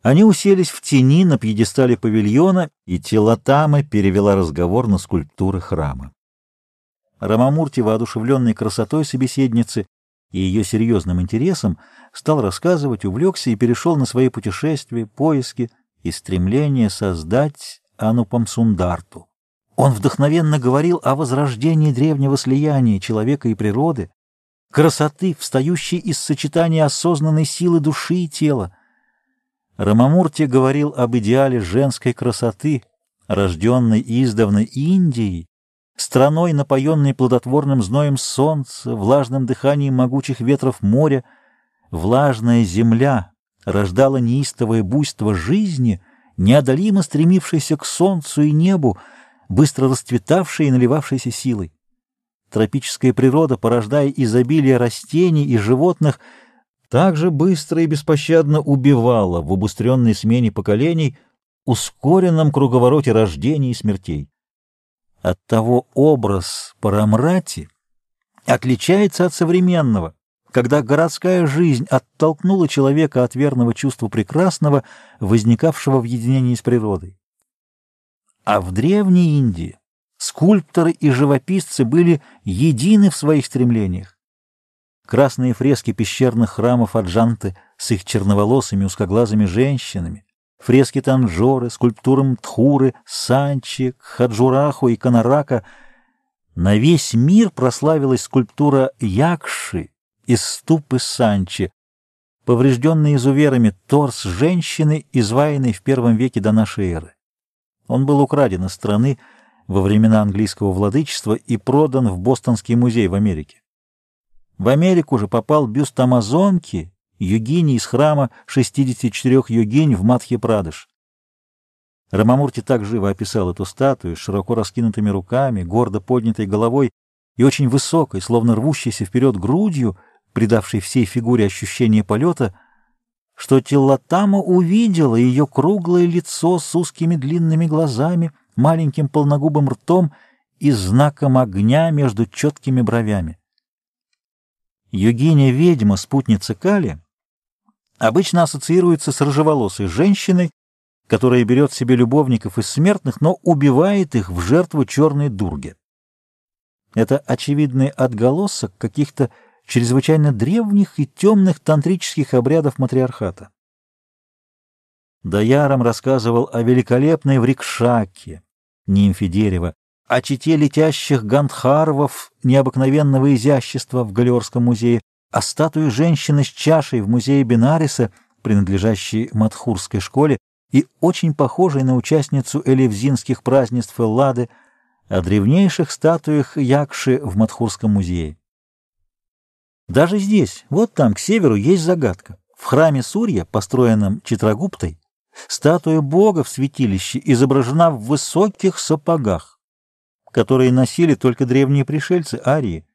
Они уселись в тени на пьедестале павильона, и Тилотама перевела разговор на скульптуры храма. Рамамурти, воодушевленный красотой собеседницы и ее серьезным интересом, стал рассказывать, увлекся и перешел на свои путешествия, поиски и стремление создать Анупамсундарту. Он вдохновенно говорил о возрождении древнего слияния человека и природы, красоты, встающей из сочетания осознанной силы души и тела. Рамамурти говорил об идеале женской красоты, рожденной издавна Индией, страной, напоенной плодотворным зноем солнца, влажным дыханием могучих ветров моря. Влажная земля рождала неистовое буйство жизни, неодолимо стремившееся к солнцу и небу, быстро расцветавшей и наливавшейся силой. Тропическая природа, порождая изобилие растений и животных, также быстро и беспощадно убивала в убыстренной смене поколений, ускоренном круговороте рождений и смертей. Оттого образ Парамрати отличается от современного, когда городская жизнь оттолкнула человека от верного чувства прекрасного, возникавшего в единении с природой. А в Древней Индии скульпторы и живописцы были едины в своих стремлениях. Красные фрески пещерных храмов Аджанты с их черноволосыми узкоглазыми женщинами, фрески Танджоры, скульптуры Мтхуры, Санчи, Хаджураху и Канарака. На весь мир прославилась скульптура Якши из ступы Санчи, поврежденный изуверами торс женщины, изваянный в I веке до нашей эры. Он был украден из страны во времена английского владычества и продан в Бостонский музей в Америке. В Америку же попал бюст амазонки, йогини из храма 64 йогинь в Мадхья-Прадеш. Рамамурти так живо описал эту статую с широко раскинутыми руками, гордо поднятой головой и очень высокой, словно рвущейся вперед грудью, придавшей всей фигуре ощущение полета, что Тилотама увидела ее круглое лицо с узкими длинными глазами, маленьким полногубым ртом и знаком огня между четкими бровями. Йогиня-ведьма, спутница Кали, обычно ассоциируется с рыжеволосой женщиной, которая берет себе любовников из смертных, но убивает их в жертву черной Дурге. Это очевидный отголосок каких-то чрезвычайно древних и темных тантрических обрядов матриархата. Даярам рассказывал о великолепной Врикшаке, нимфе дерева, о чете летящих гандхарвов необыкновенного изящества в Галиорском музее, о статуе женщины с чашей в музее Бенариса, принадлежащей Мадхурской школе и очень похожей на участницу элевзинских празднеств Эллады, о древнейших статуях Якши в Мадхурском музее. Даже здесь, вот там, к северу, есть загадка. В храме Сурья, построенном Читрагуптой, статуя Бога в святилище изображена в высоких сапогах, которые носили только древние пришельцы, арии.